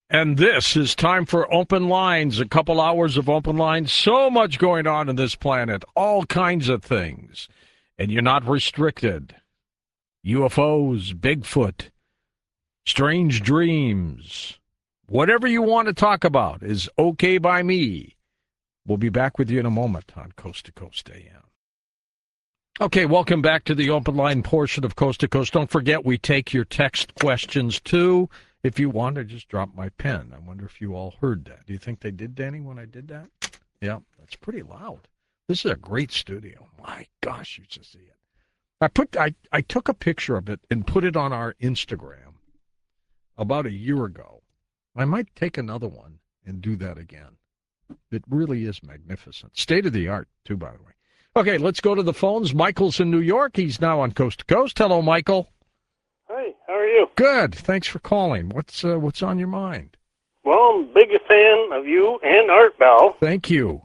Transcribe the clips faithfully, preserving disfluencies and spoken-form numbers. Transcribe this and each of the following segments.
And this is time for open lines, a couple hours of open lines. So much going on in this planet, all kinds of things. And you're not restricted. U F Os, Bigfoot, strange dreams. Whatever you want to talk about is okay by me. We'll be back with you in a moment on Coast to Coast A M. Okay, welcome back to the open line portion of Coast to Coast. Don't forget, we take your text questions, too. If you want to, just drop my pen. I wonder if you all heard that. Do you think they did, Danny, when I did that? Yeah, that's pretty loud. This is a great studio. My gosh, you should see it. I put I, I took a picture of it and put it on our Instagram about a year ago. I might take another one and do that again. It really is magnificent. State of the art, too, by the way. Okay, let's go to the phones. Michael's in New York. He's now on Coast to Coast. Hello, Michael. Hi, how are you? Good. Thanks for calling. What's uh, what's on your mind? Well, I'm a big fan of you and Art Bell, Thank you.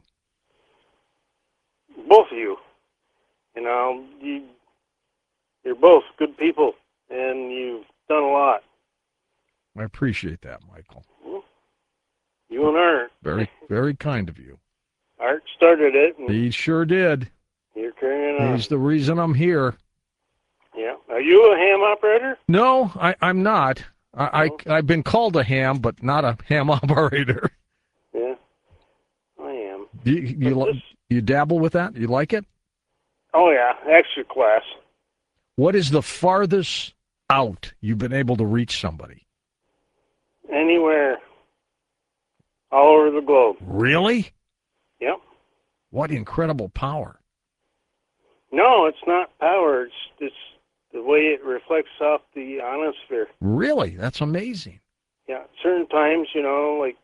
both of you. You know, you, you're both good people, and you've done a lot. I appreciate that, Michael. You and Art. Very, very kind of you. Art started it, and He sure did. you're carrying on. He's the reason I'm here. Yeah. Are you a ham operator? No, I, I'm not. I, No? I, I've been called a ham, but not a ham operator. Yeah, I am. You, you, But li- this- you dabble with that? You like it? Oh, yeah, extra class. What is the farthest out you've been able to reach somebody? Anywhere. All over the globe. Really? Yep. What incredible power. No, it's not power. It's, it's the way it reflects off the ionosphere. Really? That's amazing. Yeah, certain times, you know, like,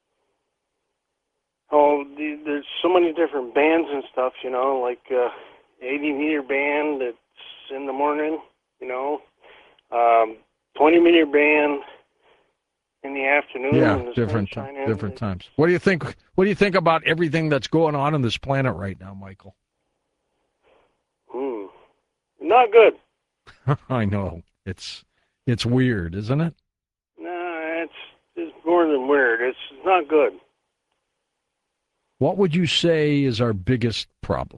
oh, the, there's so many different bands and stuff, you know, like uh, eighty meter band that's in the morning, you know, um, twenty meter band in the afternoon. Yeah, when the different sun's ti- shining. different times. What do you think? What do you think about everything that's going on on this planet right now, Michael? Hmm. Not good. I know it's it's weird, isn't it? No, it's it's more than weird. It's not good. What would you say is our biggest problem?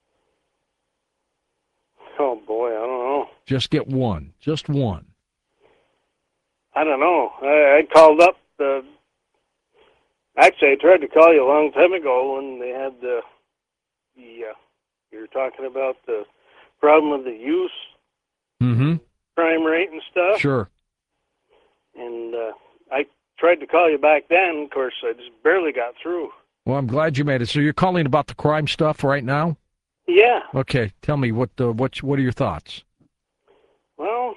Oh boy, I don't know. Just get one, just one. I don't know. I, I called up the. Actually, I tried to call you a long time ago when they had the. The uh, you were talking about the problem of the use Mm-hmm. crime rate and stuff. Sure. And uh, I tried to call you back then. Of course, I just barely got through. Well, I'm glad you made it. So you're calling about the crime stuff right now? Yeah. Okay. Tell me what the what what are your thoughts? Well,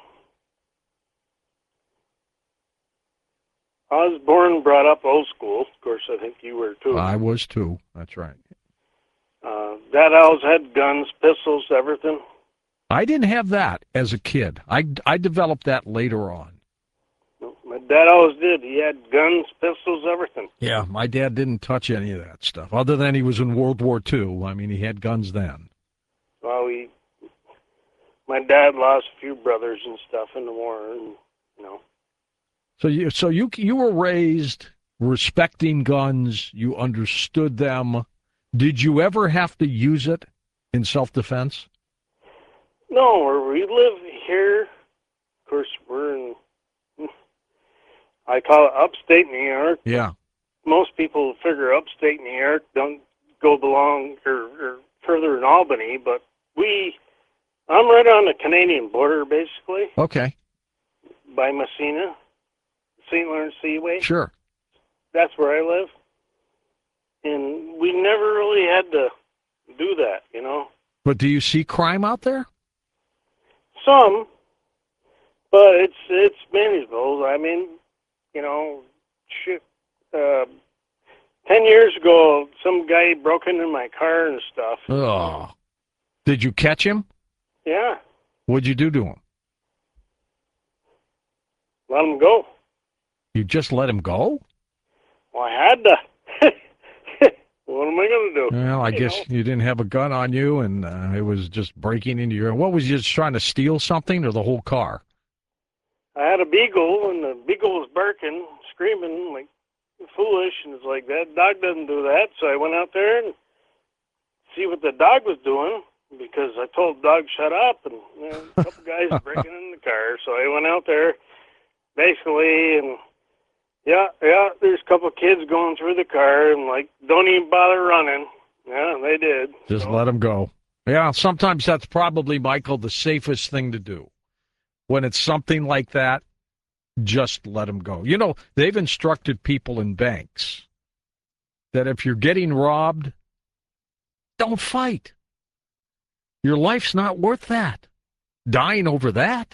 I was born and brought up old school. Of course, I think you were too. I was too. That's right. Uh, Dad always had guns, pistols, everything. I didn't have that as a kid. I, I developed that later on. My dad always did. He had guns, pistols, everything. Yeah, my dad didn't touch any of that stuff, other than he was in World War Two. I mean, he had guns then. Well, he, my dad lost a few brothers and stuff in the war, and you know. So you so you you were raised respecting guns. You understood them. Did you ever have to use it in self-defense? No, where we live here, of course, we're in, I call it upstate New York. Yeah. Most people figure upstate New York don't go belong or, or further in Albany, but we, I'm right on the Canadian border, basically, Okay. by Messina, Saint Lawrence Seaway. Sure. That's where I live. And we never really had to do that, you know. But do you see crime out there? Some, but it's it's manageable. I mean, you know, shit. Uh, ten years ago, some guy broke into my car and stuff. Oh. Did you catch him? Yeah, What'd you do to him? let him go. You just let him go? Well, I had to. What am I going to do? Well, I You guess know? you didn't have a gun on you, and uh, it was just breaking into your. What was you just trying to steal something, or the whole car? I had a beagle, and the beagle was barking, screaming like foolish, and it's like that dog doesn't do that. So I went out there and see what the dog was doing, because I told the dog shut up, and you know, a couple guys breaking in the car. So I went out there, basically, and yeah, yeah, there's a couple kids going through the car, and like, don't even bother running. Yeah, they did. Just so. let them go. Yeah, sometimes that's probably, Michael, the safest thing to do. When it's something like that, just let them go. You know, they've instructed people in banks that if you're getting robbed, don't fight. Your life's not worth that. Dying over that.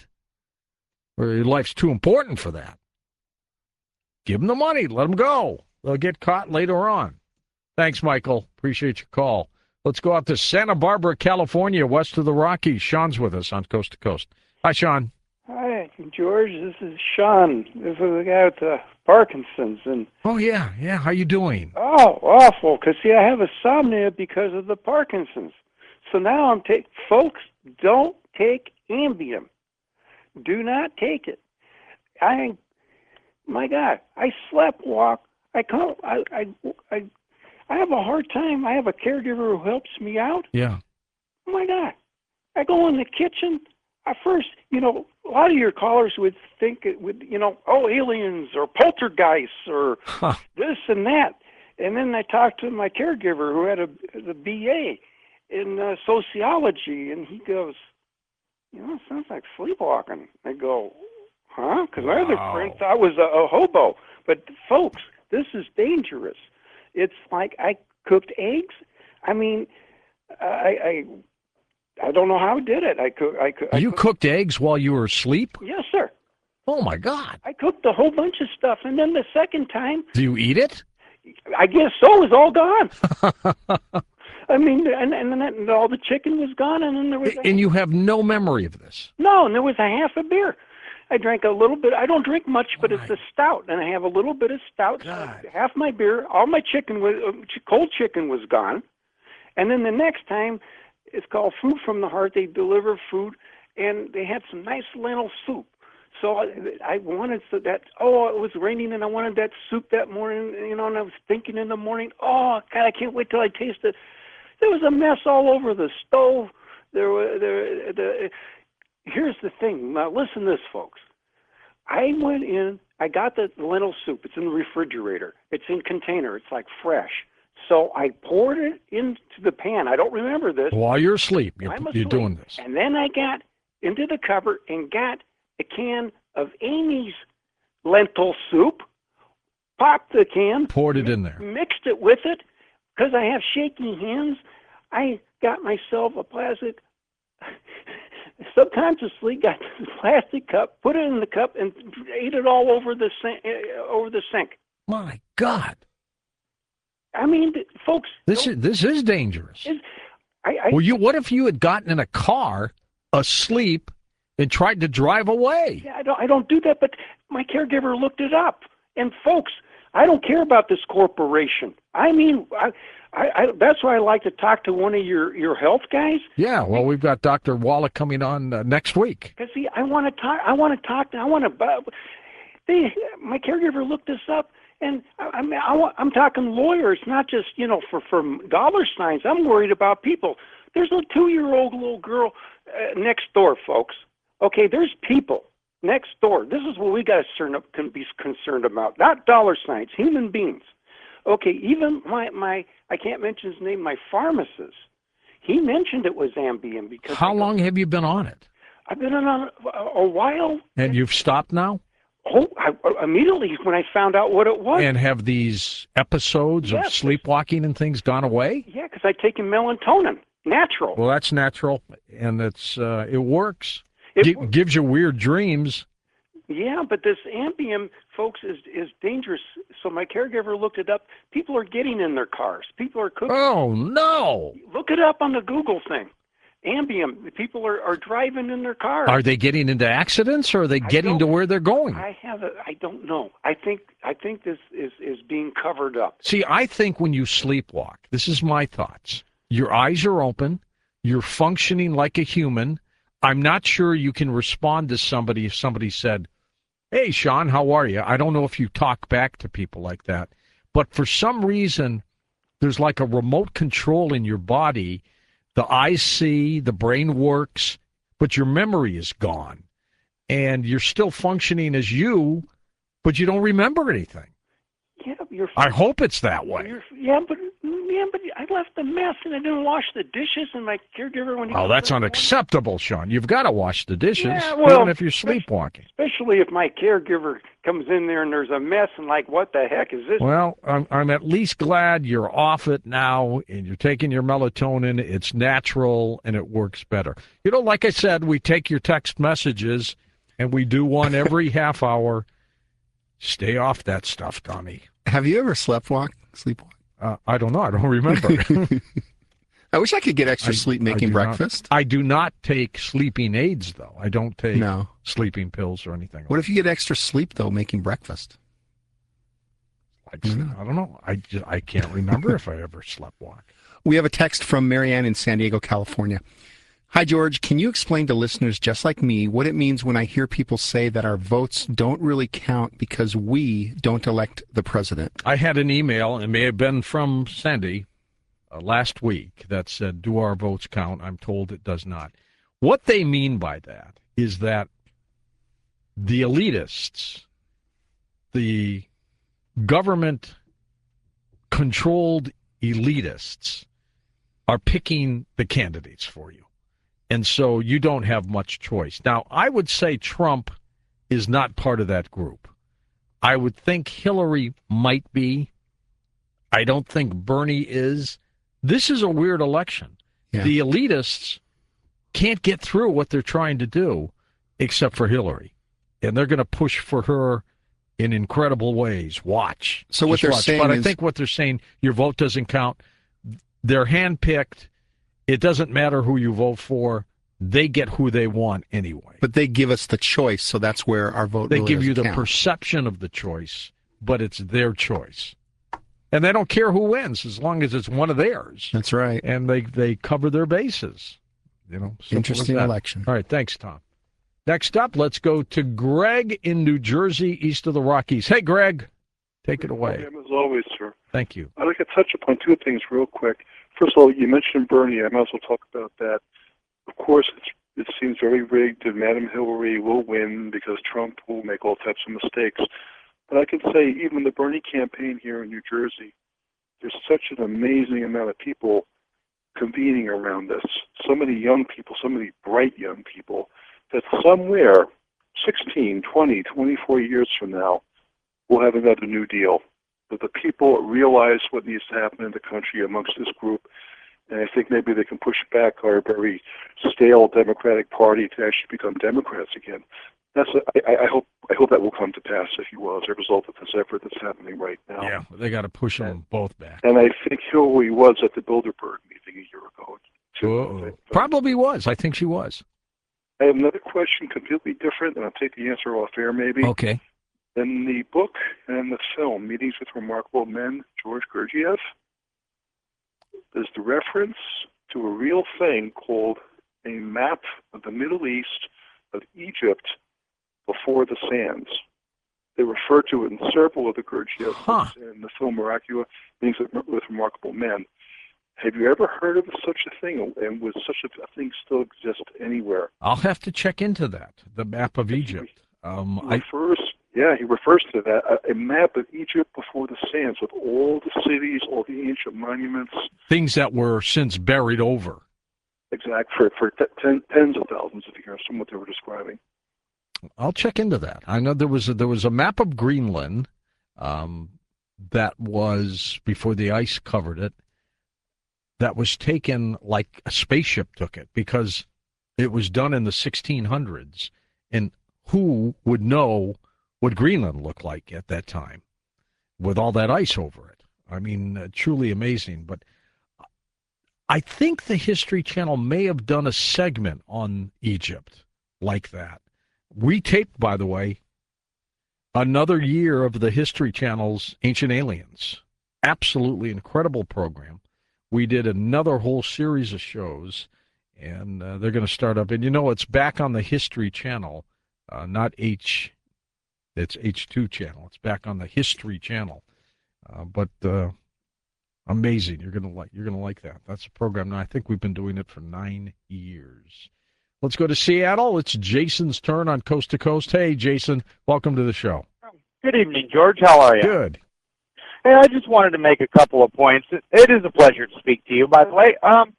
Or your life's too important for that. Give them the money. Let them go. They'll get caught later on. Thanks, Michael. Appreciate your call. Let's go out to Santa Barbara, California, west of the Rockies. Sean's with us on Coast to Coast. Hi, Sean. Hi, George. This is Sean. This is the guy with the Parkinson's. And oh, yeah. Yeah. How you doing? Oh, awful. Because, see, I have insomnia because of the Parkinson's. So now I'm taking, folks, don't take Ambien. Do not take it. I, my God, I slept walk. I can't, I, I, I, I have a hard time. I have a caregiver who helps me out. Yeah. Oh, my God. I go in the kitchen. At first, you know, a lot of your callers would think it would, you know, oh, aliens or poltergeists or huh. this and that. And then I talked to my caregiver who had a the B A in uh, sociology, and he goes, you know, it sounds like sleepwalking. I go, huh? Because my other Wow. friend thought I was a, a hobo. But, folks, this is dangerous. It's like I cooked eggs. I mean, I... I I don't know how I did it. I cook. I, cook, I You cooked, cooked eggs while you were asleep? Yes, sir. Oh, my God. I cooked a whole bunch of stuff, and then the second time, Do you eat it? I guess so, it was all gone. I mean, and and then and all the chicken was gone, and then there was a, And you have no memory of this? no, and there was a half a beer. I drank a little bit. I don't drink much, but Oh, it's a stout, and I have a little bit of stout. So God. half my beer, all my chicken was uh, cold chicken was gone, and then the next time. It's called Food from the Heart. They deliver food, and they had some nice lentil soup. So I, I wanted so that, oh, it was raining, and I wanted that soup that morning, you know, and I was thinking in the morning, oh, God, I can't wait till I taste it. There was a mess all over the stove. There were, there, the, here's the thing. Now, listen to this, folks. I went in, I got the lentil soup. It's in the refrigerator. It's in container. It's like fresh. So I poured it into the pan. I don't remember this. While you're asleep, you're, I'm you're asleep. doing this. And then I got into the cupboard and got a can of Amy's lentil soup, popped the can, Poured it in there. mixed it with it. Because I have shaky hands, I got myself a plastic, subconsciously got the plastic cup, put it in the cup, and ate it all over the sink. Over the sink. My God. I mean, folks. This is this is dangerous. I, I, Well, you. What if you had gotten in a car, asleep, and tried to drive away? Yeah, I don't. I don't do that. But my caregiver looked it up, and folks, I don't care about this corporation. I mean, I, I, I that's why I like to talk to one of your, your health guys. Yeah. Well, we've got Doctor Wallach coming on uh, next week. Because see, I want to talk. I want to talk. I want to. They, my caregiver looked this up. And I, I mean, I, I'm talking lawyers, not just, you know, for, for dollar signs. I'm worried about people. There's a two-year-old little girl uh, next door, folks. Okay, there's people next door. This is what we got to can be concerned about, not dollar signs, human beings. Okay, even my, my I can't mention his name, my pharmacist, he mentioned it was Ambien. Because How long have you been on it? I've been on a, a while. And you've stopped now? Oh, I, immediately when I found out what it was. And have these episodes Yes. of sleepwalking and things gone away? Yeah, because I take melatonin, natural. Well, that's natural, and it's uh, it works. It G- wo- gives you weird dreams. Yeah, but this Ambien, folks, is is dangerous. So my caregiver looked it up. People are getting in their cars. People are cooking. Oh, no. Look it up on the Google thing. Ambien, people are, are driving in their cars. Are they getting into accidents, or are they getting to don't- where they're going? I have a, I don't know. I think I think this is, is being covered up. See, I think when you sleepwalk, this is my thoughts. Your eyes are open. You're functioning like a human. I'm not sure you can respond to somebody if somebody said, Hey, Sean, how are you? I don't know if you talk back to people like that, but for some reason, there's like a remote control in your body. The eyes see, the brain works, but your memory is gone. And you're still functioning as you, but you don't remember anything. Yeah, you're. I hope it's that way. You're, yeah, but yeah, but I left a mess and I didn't wash the dishes, and my caregiver when he. Oh, that's unacceptable, Sean. You've got to wash the dishes, yeah, well, even if you're sleepwalking. Especially if my caregiver comes in there and there's a mess and like, what the heck is this? Well, I'm, I'm at least glad you're off it now and you're taking your melatonin. It's natural and it works better. You know, like I said, we take your text messages and we do one every half hour. Stay off that stuff, Tommy. Have you ever sleptwalk, sleepwalk? Uh, I don't know. I don't remember. I wish I could get extra I- sleep I making do breakfast. Not, I do not take sleeping aids, though. I don't take No. sleeping pills or anything. What if you get extra sleep, though, making breakfast? like I, I don't know. I, just, I can't remember if I ever slept walk. We have a text from Marianne in San Diego, California. Hi, George. Can you explain to listeners just like me what it means when I hear people say that our votes don't really count because we don't elect the president? I had an email, it may have been from Sandy, uh, last week that said, do our votes count? I'm told it does not. What they mean by that is that the elitists, the government-controlled elitists are picking the candidates for you. And so you don't have much choice. Now, I would say Trump is not part of that group. I would think Hillary might be. I don't think Bernie is. This is a weird election. Yeah. The elitists can't get through what they're trying to do except for Hillary. And they're going to push for her in incredible ways. Watch. So what Just they're watch. saying But I is- think what they're saying, your vote doesn't count. They're handpicked. It doesn't matter who you vote for. They get who they want anyway. But they give us the choice, so that's where our vote They really give you the doesn't count. perception of the choice, but it's their choice. And they don't care who wins as long as it's one of theirs. That's right. And they, they cover their bases. You know, simple as Interesting that. election. All right, thanks, Tom. Next up, let's go to Greg in New Jersey, east of the Rockies. Hey, Greg, take it away. As always, sir. Thank you. I'd like to touch upon two things real quick. First of all, you mentioned Bernie. I might as well talk about that. Of course, it's, it seems very rigged that Madam Hillary will win because Trump will make all types of mistakes. But I can say even the Bernie campaign here in New Jersey, there's such an amazing amount of people convening around this. So many young people, so many bright young people, that somewhere, sixteen, twenty, twenty-four years from now, we'll have another New Deal. But the people realize what needs to happen in the country amongst this group, and I think maybe they can push back our very stale Democratic Party to actually become Democrats again. That's a, I, I hope I hope that will come to pass, if you will, as a result of this effort that's happening right now. Yeah, they got to push them both back. And I think Hillary was at the Bilderberg meeting a year ago. too. Uh-oh. Probably was. I think she was. I have another question, completely different, and I'll take the answer off air maybe. Okay. In the book and the film, Meetings with Remarkable Men, George Gurdjieff, there's the reference to a real thing called a map of the Middle East, of Egypt, before the sands. They refer to it in several of the Gurdjieff Huh. books in the film Miraculous, Meetings with, with Remarkable Men. Have you ever heard of such a thing, and would such a thing still exist anywhere? I'll have to check into that, the map of Egypt. Um, He I, refers, yeah, he refers to that, a, a map of Egypt before the sands with all the cities, all the ancient monuments, things that were since buried over. exact for, for t- ten, tens of thousands of years from what they were describing. I'll check into that. I know there was a, there was a map of Greenland um, that was before the ice covered it. That was taken like a spaceship took it because it was done in the sixteen hundreds, and who would know what Greenland looked like at that time with all that ice over it? I mean, uh, truly amazing. But I think the History Channel may have done a segment on Egypt like that. We taped, by the way, another year of the History Channel's Ancient Aliens. Absolutely incredible program. We did another whole series of shows, and uh, they're going to start up. And you know, it's back on the History Channel, uh, not H It's H two channel. It's back on the History channel. Uh, but uh, amazing. You're gonna like. You're gonna like that. That's a program. Now I think we've been doing it for nine years. Let's go to Seattle. It's Jason's turn on Coast to Coast. Hey, Jason, welcome to the show. Good evening, George. How are you? Good. Hey, I just wanted to make a couple of points. It is a pleasure to speak to you, by the way. Um,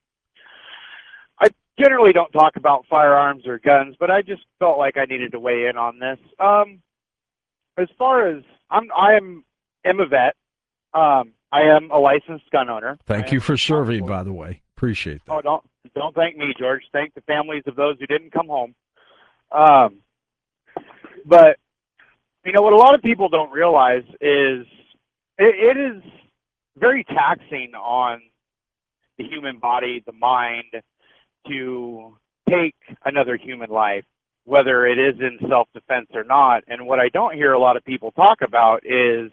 I generally don't talk about firearms or guns, but I just felt like I needed to weigh in on this. Um, as far as I'm, I am, am a vet. Um, I am a licensed gun owner. Thank you for serving, by the way. Appreciate that. Oh, don't don't thank me, George. Thank the families of those who didn't come home. Um, but you know what a lot of people don't realize is it, it is very taxing on the human body, the mind, to take another human life, whether it is in self-defense or not. And what I don't hear a lot of people talk about is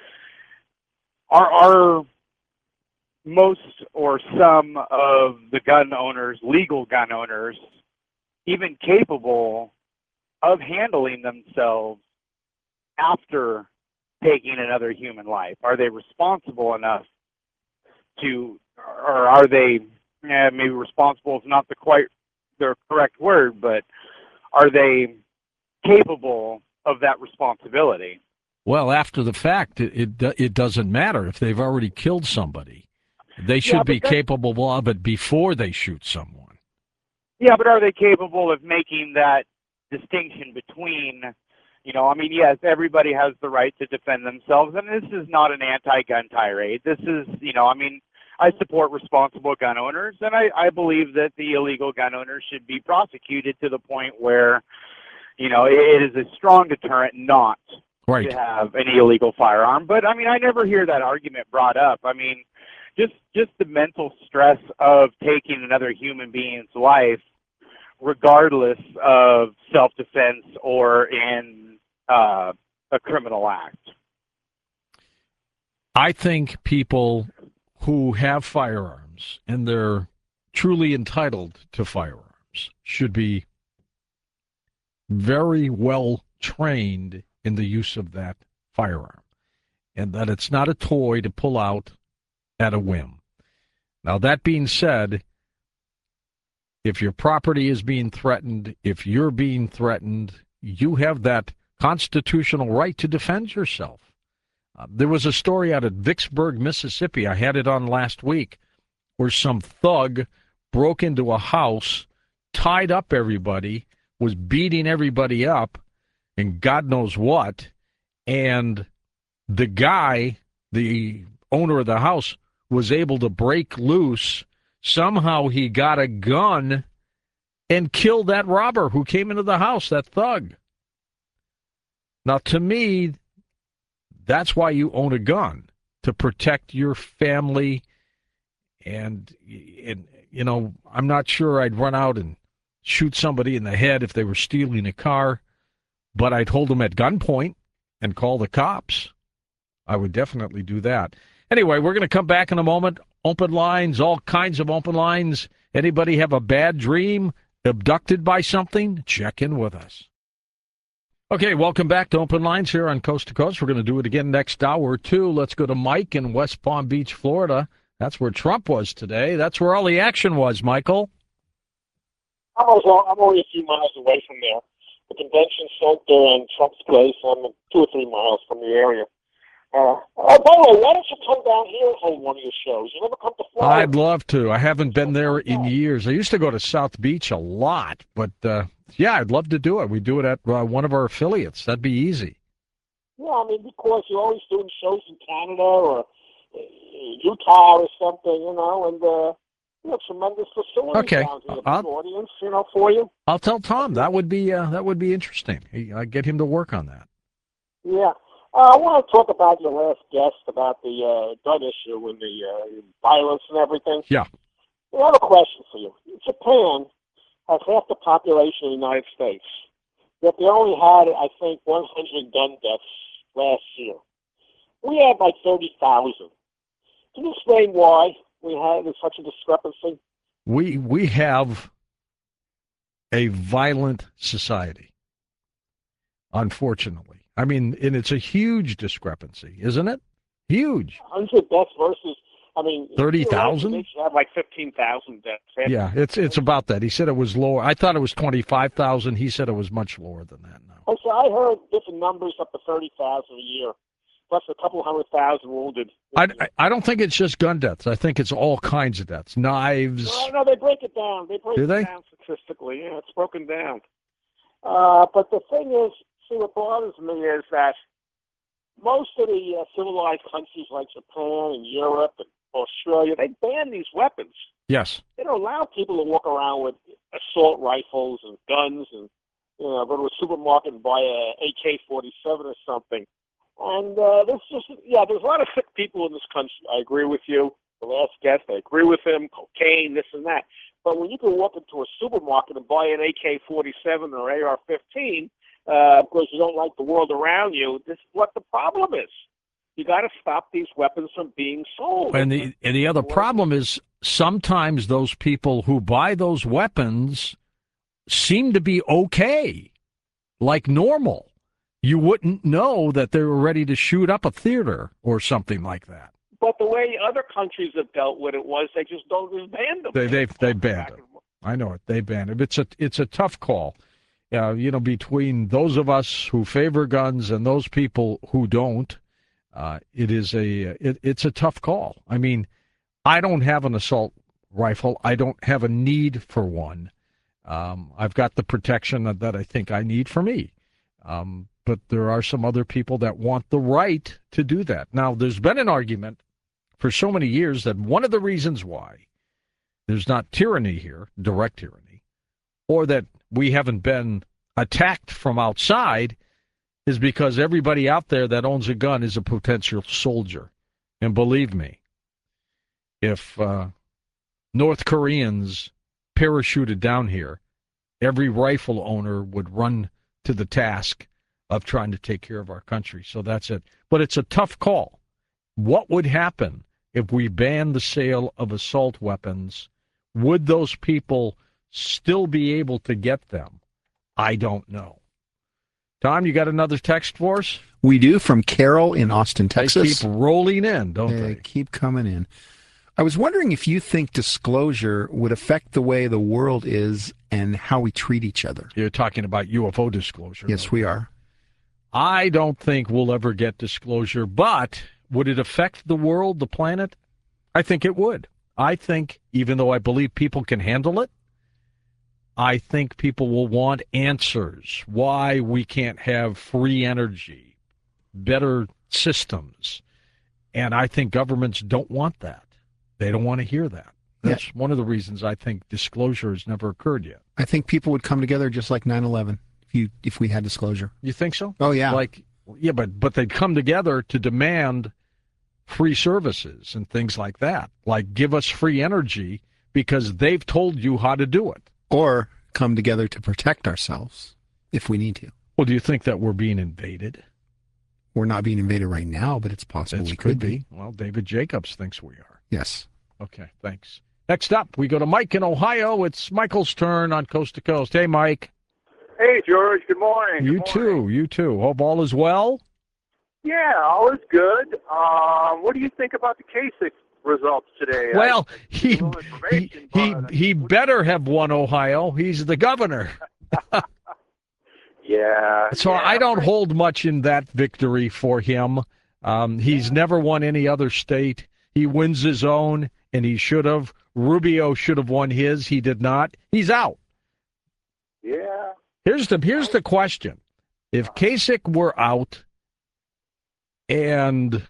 are are most or some of the gun owners, legal gun owners, even capable of handling themselves after taking another human life? Are they responsible enough to, or are they, eh, maybe responsible is not the quite the correct word, but are they capable of that responsibility? Well, after the fact, it it, it doesn't matter if they've already killed somebody. They should Yeah, be but that- capable of it before they shoot someone. Yeah, but are they capable of making that distinction between, you know, I mean, yes, everybody has the right to defend themselves, and this is not an anti-gun tirade. This is, you know, I mean, I support responsible gun owners, and I, I believe that the illegal gun owners should be prosecuted to the point where, you know, it is a strong deterrent not Right. to have an illegal firearm. But, I mean, I never hear that argument brought up. I mean, just just the mental stress of taking another human being's life, regardless of self-defense or in uh, a criminal act. I think people who have firearms and they're truly entitled to firearms should be very well trained in the use of that firearm, and that it's not a toy to pull out at a whim. Now, that being said, if your property is being threatened, if you're being threatened, you have that constitutional right to defend yourself. Uh, there was a story out of Vicksburg, Mississippi. I had it on last week, where some thug broke into a house, tied up everybody, was beating everybody up, and God knows what. And the guy, the owner of the house, was able to break loose. Somehow he got a gun and killed that robber who came into the house, that thug. Now, to me, that's why you own a gun, to protect your family. And, and, you know, I'm not sure I'd run out and shoot somebody in the head if they were stealing a car, but I'd hold them at gunpoint and call the cops. I would definitely do that. Anyway, we're going to come back in a moment. Open lines, all kinds of open lines. Anybody have a bad dream, abducted by something? Check in with us. Okay, welcome back to Open Lines here on Coast to Coast. We're going to do it again next hour or two. Let's go to Mike in West Palm Beach, Florida. That's where Trump was today. That's where all the action was, Michael. I'm only, I'm only a few miles away from there. The convention center and Trump's place, I'm two or three miles from the area. Uh, oh, by the way, why don't you come down here and hold one of your shows? You never come to Florida. I'd love to. I haven't been there in years. I used to go to South Beach a lot, but uh, yeah, I'd love to do it. We do it at uh, one of our affiliates. That'd be easy. Yeah, I mean, because you're always doing shows in Canada or uh, Utah or something, you know, and uh, you know, tremendous facilities Okay. down here. I'll- Big audience, you know, for you. I'll tell Tom. That would be uh, that would be interesting. I get him to work on that. Yeah. Uh, I want to talk about your last guest about the uh, gun issue and the uh, violence and everything. Yeah. I have a question for you. Japan has half the population of the United States, yet they only had, I think, one hundred gun deaths last year. We had like thirty thousand. Can you explain why we had such a discrepancy? We we have a violent society, unfortunately. I mean, and it's a huge discrepancy, isn't it? Huge. one hundred deaths versus, I mean, thirty thousand? They should have like fifteen thousand deaths. Yeah, it's it's about that. He said it was lower. I thought it was twenty-five thousand. He said it was much lower than that now. Oh, so I heard different numbers up to thirty thousand a year, plus a couple hundred thousand wounded. I, I don't think it's just gun deaths. I think it's all kinds of deaths. Knives. No, no, they break it down. They break Do it they? down statistically. Yeah, it's broken down. Uh, but the thing is, see, what bothers me is that most of the uh, civilized countries like Japan and Europe and Australia, they ban these weapons. Yes. They don't allow people to walk around with assault rifles and guns and, you know, go to a supermarket and buy a A K forty-seven or something. And uh, there's just, yeah, there's a lot of sick people in this country. I agree with you. The last guest, I agree with him. Cocaine, this and that. But when you can walk into a supermarket and buy an A K forty-seven or A R fifteen, uh, because you don't like the world around you, this is what the problem is. You got to stop these weapons from being sold. And the and the other problem is sometimes those people who buy those weapons seem to be okay, like normal. You wouldn't know that they were ready to shoot up a theater or something like that. But the way other countries have dealt with it was they just don't just ban them. They they they banned it. I know it. They banned it. It's a it's a tough call. Uh, you know, between those of us who favor guns and those people who don't, uh, it is a it, it's a tough call. I mean, I don't have an assault rifle. I don't have a need for one. Um, I've got the protection that, that I think I need for me. Um, but there are some other people that want the right to do that. Now, there's been an argument for so many years that one of the reasons why there's not tyranny here, direct tyranny, or that we haven't been attacked from outside is because everybody out there that owns a gun is a potential soldier. And believe me, if uh, North Koreans parachuted down here, every rifle owner would run to the task of trying to take care of our country. So that's it. But it's a tough call. What would happen if we banned the sale of assault weapons? Would those people still be able to get them? I don't know. Tom, you got another text for us? We do, from Carol in Austin, Texas. They keep rolling in, don't They they? keep coming in. I was wondering if you think disclosure would affect the way the world is and how we treat each other. You're talking about U F O disclosure. Yes, we are. I don't think we'll ever get disclosure, but would it affect the world, the planet? I think it would. I think, even though I believe people can handle it, I think people will want answers. Why we can't have free energy, better systems. And I think governments don't want that. They don't want to hear that. That's yeah. one of the reasons I think disclosure has never occurred yet. I think people would come together just like nine eleven if you if we had disclosure. You think so? Oh, yeah. Like, yeah, but but they'd come together to demand free services and things like that. Like, give us free energy because they've told you how to do it. Or come together to protect ourselves if we need to. Well, do you think that we're being invaded? We're not being invaded right now, but it's possible It we could could be. be. Well, David Jacobs thinks we are. Yes. Okay, thanks. Next up, we go to Mike in Ohio. It's Michael's turn on Coast to Coast. Hey, Mike. Hey, George. Good morning. You Good too. morning. You too. Hope all is well. Yeah, all is good. Um, what do you think about the Kasich results today? Well, I, I he he he, but, he better have won Ohio. He's the governor. yeah. So yeah. I don't hold much in that victory for him. Um, he's yeah. never won any other state. He wins his own, and he should have. Rubio should have won his. He did not. He's out. Yeah. Here's the here's the question: if Kasich were out and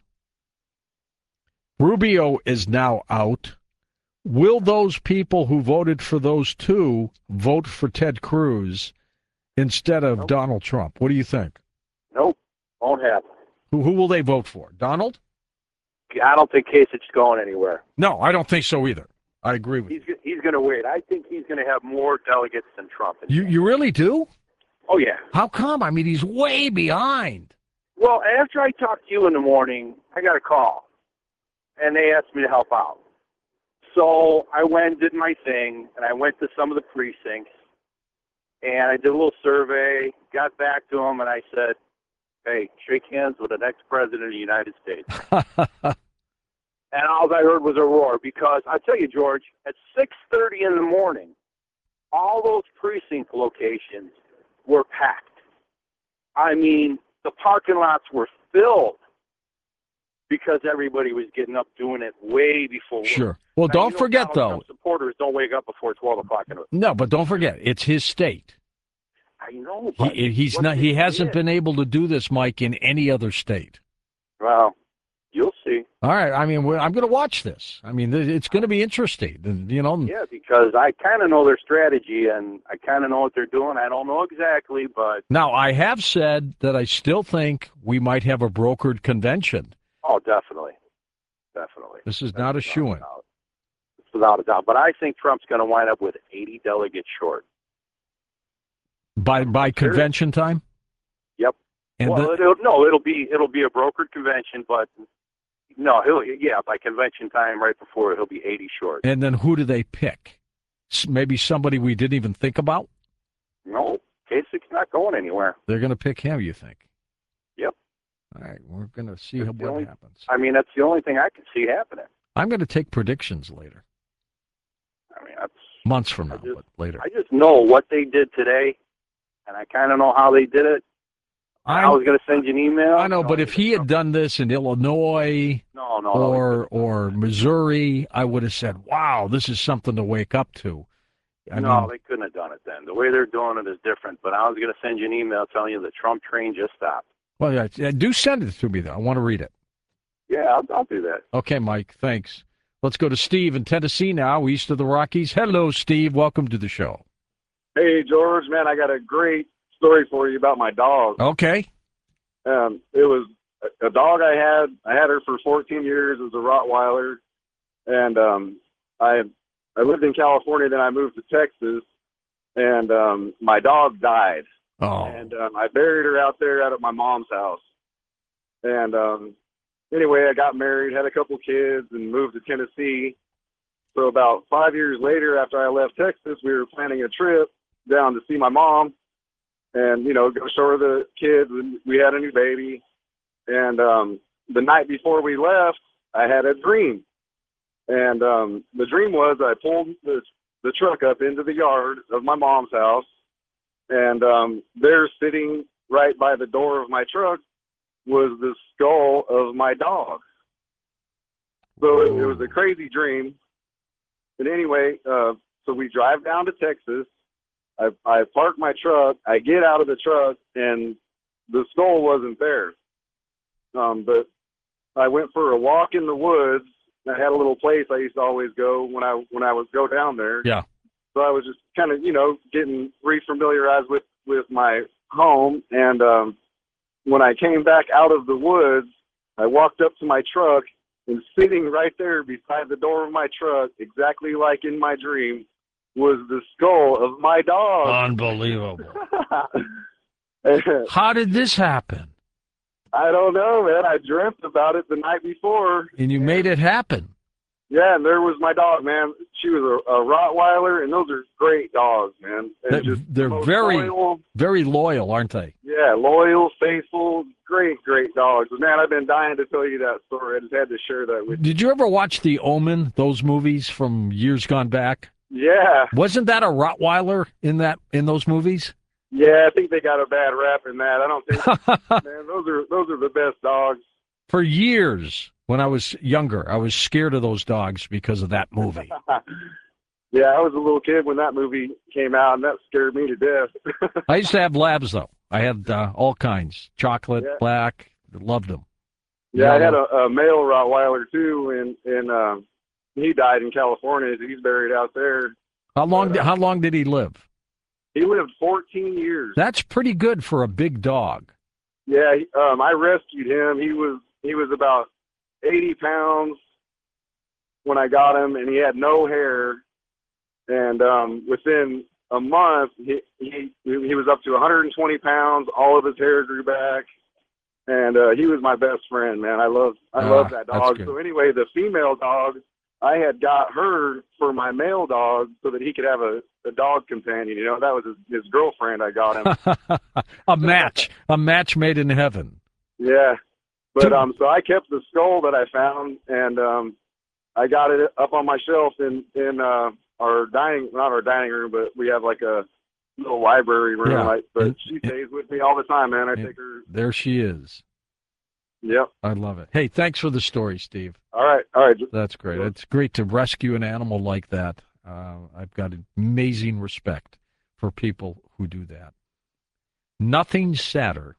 Rubio is now out, will those people who voted for those two vote for Ted Cruz instead of nope. Donald Trump? What do you think? Nope, won't happen. Who who will they vote for? Donald? I don't think Kasich's going anywhere. No, I don't think so either. I agree with he's, you. He's going to wait. I think he's going to have more delegates than Trump. You you really do? Oh, yeah. How come? I mean, he's way behind. Well, after I talked to you in the morning, I got a call, and they asked me to help out. So I went and did my thing, and I went to some of the precincts, and I did a little survey, got back to them, and I said, Hey, shake hands with an ex-president of the United States. And all I heard was a roar because I tell you, George, at six thirty in the morning, all those precinct locations were packed. I mean, the parking lots were filled because everybody was getting up doing it way before work. Sure. Well, Now, don't you know forget, Donald though. Trump supporters don't wake up before twelve o'clock in the No, but don't forget, it's his state. I know, but He, he's what not. they He hasn't did- been able to do this, Mike, in any other state. Well, you'll see. All right. I mean, we're, I'm going to watch this. I mean, th- it's going to be interesting. You know. Yeah, because I kind of know their strategy and I kind of know what they're doing. I don't know exactly, but Now, I have said that I still think we might have a brokered convention. oh, definitely, definitely. This is not a That's shoo-in. without a doubt. It's without a doubt. But I think Trump's going to wind up with eighty delegates short. By by convention time? Yep. And well, the- it'll, no, it'll be it'll be a brokered convention, but no, he'll yeah by convention time right before he'll be eighty short. and then who do they pick? S- Maybe somebody we didn't even think about? No, Kasich's not going anywhere. They're going to pick him, you think? Yep. All right. We're going to see It's what the only- happens. I mean, that's the only thing I can see happening. I'm going to take predictions later. I mean, that's Months from I now, just- but later. I just know what they did today, and I kind of know how they did it. I, I'm- was going to send you an email. I know, you but if he had done this in Illinois no, no, or or Missouri, I would have said, "Wow, this is something to wake up to." I no, mean, they couldn't have done it then. The way they're doing it is different. But I was going to send you an email telling you the Trump train just stopped. well, yeah, yeah, do send it to me though. I want to read it. Yeah, I'll, I'll do that. Okay, Mike. Thanks. Let's go to Steve in Tennessee now, east of the Rockies. Hello, Steve. Welcome to the show. Hey, George, man, I got a great story for you about my dog. Okay. Um, it was a, a dog I had. I had her for fourteen years. It was a Rottweiler. And um, I I lived in California, then I moved to Texas, and um, my dog died. Oh. And um, I buried her out there out at my mom's house. And um, anyway, I got married, had a couple kids, and moved to Tennessee. So about five years later, after I left Texas, we were planning a trip down to see my mom and, you know, go show her the kids. And we had a new baby. And um, the night before we left, I had a dream. And um, the dream was I pulled the, the truck up into the yard of my mom's house. And um, there, sitting right by the door of my truck, was the skull of my dog. So it, it was a crazy dream. But anyway, uh, so we drive down to Texas. I, I park my truck. I get out of the truck, and the skull wasn't there. Um, but I went for a walk in the woods. I had a little place I used to always go when I when I would go down there. Yeah. So I was just kind of, you know, getting refamiliarized with, with my home. And um, when I came back out of the woods, I walked up to my truck, and sitting right there beside the door of my truck, exactly like in my dream, was the skull of my dog. Unbelievable. How did this happen? I don't know, man. I dreamt about it the night before. And you made it happen. Yeah, and there was my dog, man. She was a, a Rottweiler, and those are great dogs, man. And They're, just they're the most very, loyal, very loyal, aren't they? yeah, loyal, faithful, great, great dogs. Man, I've been dying to tell you that story. I just had to share that with you. Did you ever watch The Omen, those movies from years gone back? Yeah, Wasn't that a Rottweiler in that in those movies? yeah. I think they got a bad rap in that. I don't think, man. Those are those are the best dogs. For years, when I was younger, I was scared of those dogs because of that movie. Yeah, I was a little kid when that movie came out, and that scared me to death. I used to have labs, though. I had uh, all kinds, chocolate, Yeah. black, loved them. Yeah, I had Yellow. a, a male Rottweiler too, and and um, he died in California. He's buried out there. How long? Did, how long did he live? He lived fourteen years. That's pretty good for a big dog. Yeah, he- um, I rescued him. He was he was about eighty pounds when I got him, and he had no hair. And um, within a month, he, he he was up to one hundred twenty pounds. All of his hair grew back, and uh, he was my best friend, man. I love I Ah, love that that's dog. good. So anyway, the female dog, I had got her for my male dog so that he could have a a dog companion. You know, that was his, his girlfriend. I got him. A match, a match made in heaven. Yeah, but um, so I kept the skull that I found, and um, I got it up on my shelf in in uh, our dining, not our dining room, but we have like a little library room. Yeah. Like, but And- she stays with me all the time, man. I and- take her. There she is. Yep. I love it. Hey, thanks for the story, Steve. All right. All right. That's great. It's great to rescue an animal like that. Uh, I've got amazing respect for people who do that. Nothing sadder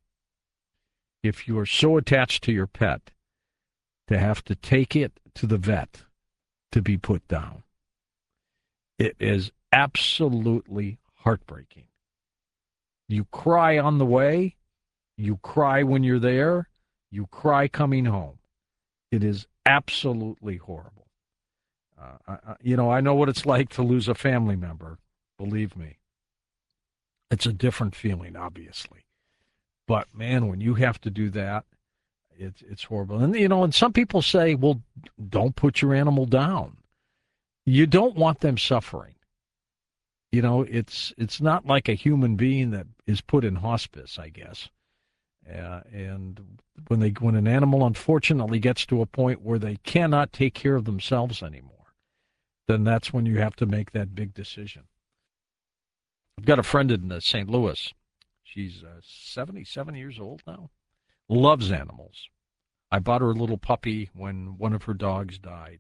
if you are so attached to your pet to have to take it to the vet to be put down. It is absolutely heartbreaking. You cry on the way. You cry when you're there. You cry coming home. It is absolutely horrible. Uh, I, you know, I know what it's like to lose a family member. Believe me. It's a different feeling, obviously. But, man, when you have to do that, it's, it's horrible. And, you know, and some people say, well, don't put your animal down. You don't want them suffering. You know, it's it's not like a human being that is put in hospice, I guess. Uh, and when they when an animal unfortunately gets to a point where they cannot take care of themselves anymore, then that's when you have to make that big decision. I've got a friend in uh, Saint Louis. She's uh, seventy-seven years old now. Loves animals. I bought her a little puppy when one of her dogs died.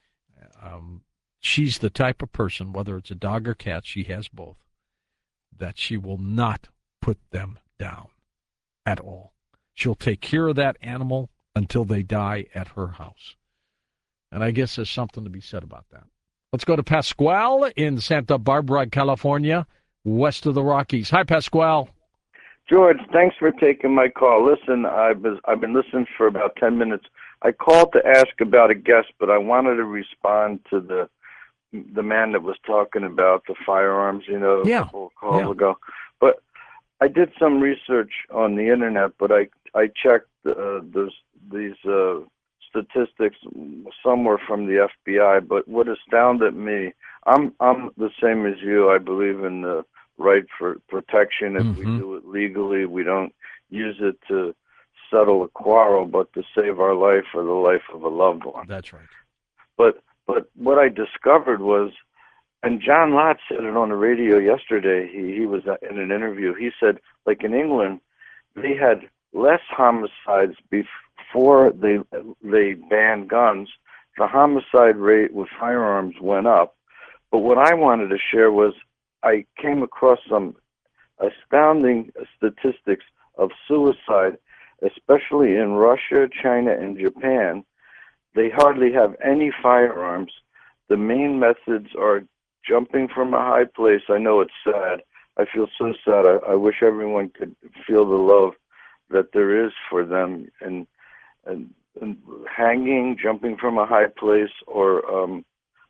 Um, she's the type of person, whether it's a dog or cat, she has both, that she will not put them down at all. She'll take care of that animal until they die at her house. And I guess there's something to be said about that. Let's go to Pasquale in Santa Barbara, California, west of the Rockies. Hi, Pasquale. George, thanks for taking my call. Listen, I've been, I've been listening for about ten minutes. I called to ask about a guest, but I wanted to respond to the the man that was talking about the firearms, you know, Yeah. a couple of calls Yeah. ago. But I did some research on the internet, but I I checked uh, those these uh, statistics. Some were from the F B I, but what astounded me, I'm I'm the same as you. I believe in the right for protection. If we Mhm. do it legally, we don't use it to settle a quarrel, but to save our life or the life of a loved one. That's right. But but what I discovered was, and John Lott said it on the radio yesterday. He he was in an interview. He said, like in England, they had less homicides before they they banned guns. The homicide rate with firearms went up. But what I wanted to share was I came across some astounding statistics of suicide, especially in Russia, China, and Japan. They hardly have any firearms. The main methods are jumping from a high place. I know it's sad. I feel so sad. I, I wish everyone could feel the love that there is for them. And, and, and hanging, jumping from a high place, or um,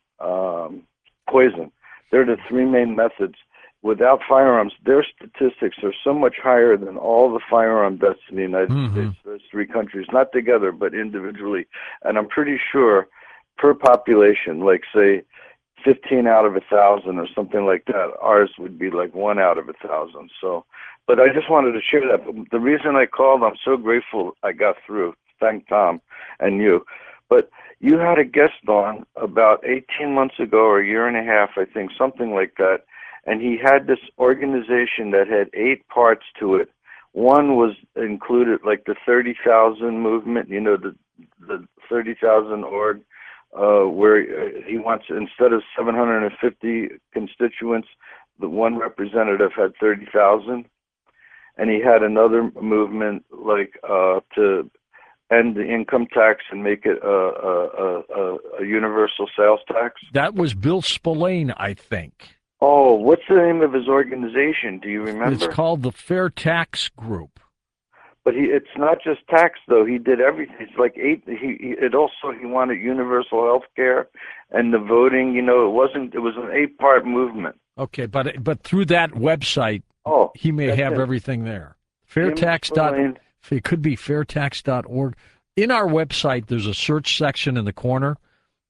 um, poison. They're the three main methods. Without firearms, their statistics are so much higher than all the firearm deaths in the United Mhm. States. Those three countries, not together, but individually. And I'm pretty sure per population, like say fifteen out of a thousand or something like that, ours would be like one out of a thousand. So, but I just wanted to share that. But the reason I called, I'm so grateful I got through. Thank Tom and you. But you had a guest on about eighteen months ago or a year and a half, I think, something like that. And he had this organization that had eight parts to it. One was included, like the thirty thousand movement, you know, the the thirty thousand org, uh, where he wants, instead of seven hundred fifty constituents, the one representative had thirty thousand. And he had another movement like uh, to end the income tax and make it a, a, a, a universal sales tax. That was Bill Spillane, I think. Oh, what's the name of his organization? Do you remember? It's called the Fair Tax Group. But he, it's not just tax though. He did everything. It's like eight. He, he it also he wanted universal health care and the voting. You know, it wasn't. It was an eight-part movement. Okay, but but through that website, Oh, he may that's have it. everything there. Jim Fairtax dot Spillane. it could be fairtax dot org. In our website, there's a search section in the corner.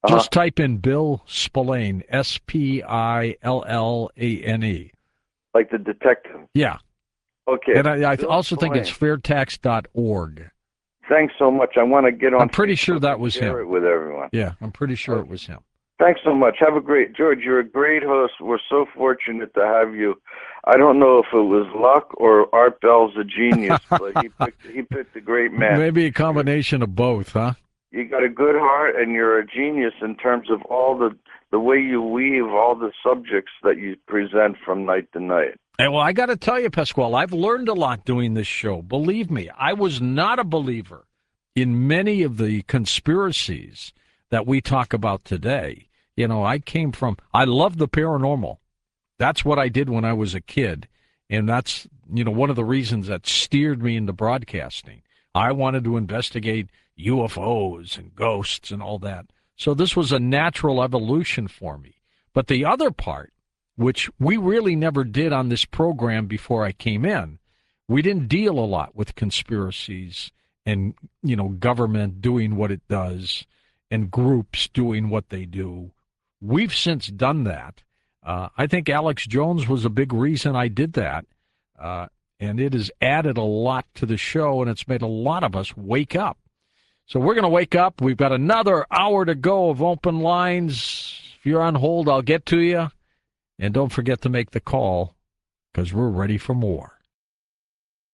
Uh-huh. Just type in Bill Spillane, S P I L L A N E. Like the detective. Yeah. Okay. And I, I Bill also think Spillane. it's fair tax dot org. Thanks so much. I want to get on. I'm pretty Facebook sure that and was share him. it with everyone. Yeah, I'm pretty sure it was him. Thanks so much. Have a great, George, you're a great host. We're so fortunate to have you. I don't know if it was luck or Art Bell's a genius, but he picked, he picked a great man. Maybe a combination of both, huh? You got a good heart, and you're a genius in terms of all the, the way you weave all the subjects that you present from night to night. Hey, well, I got to tell you, Pasquale, I've learned a lot doing this show. Believe me, I was not a believer in many of the conspiracies that we talk about today. You know, I came from, I love the paranormal. That's what I did when I was a kid. And that's, you know, one of the reasons that steered me into broadcasting. I wanted to investigate U F Os and ghosts and all that. So this was a natural evolution for me. But the other part, which we really never did on this program before I came in, we didn't deal a lot with conspiracies and, you know, government doing what it does and groups doing what they do. We've since done that. Uh, I think Alex Jones was a big reason I did that. Uh, and it has added a lot to the show, and it's made a lot of us wake up. So we're going to wake up. We've got another hour to go of open lines. If you're on hold, I'll get to you. And don't forget to make the call, because we're ready for more.